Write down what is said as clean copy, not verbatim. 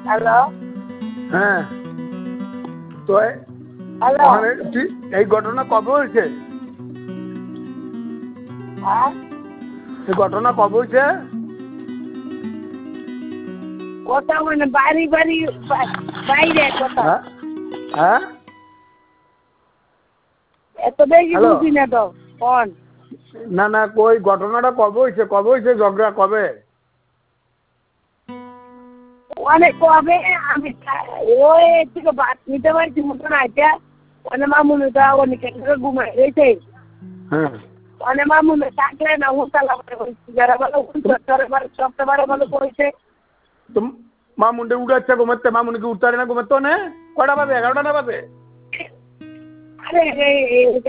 Hello, হ্যাঁ, তো hello, ওখানে এই ঘটনা কবে হয়েছে? হ্যাঁ, এই ঘটনা কবে হয়েছে? কোথাও মানে বাড়ি বাড়ি বাইরে কোথাও হ্যাঁ হ্যাঁ, এত বেশি হ্যালো, বুঝি না তো কোন না না, ওই ঘটনাটা কবে হয়েছে ঝগড়া কবে? অনেক কবে আমি ওই থেকে ভাত নিতে পারছি মতন আছে অনেক মামুনিটা অনেক ঘুমাই রয়েছে হ্যাঁ, অনেক মামুনি থাকলে না উল্টালা যারা ভালো সবটা বারে ভালো করেছে। তো মামুনটা উঠাচ্ছে ঘুমাতে, মামুনিকে উঠতে পারে না ঘুমাতে? কয়টা বাজে? 11টা না বাজে? আরে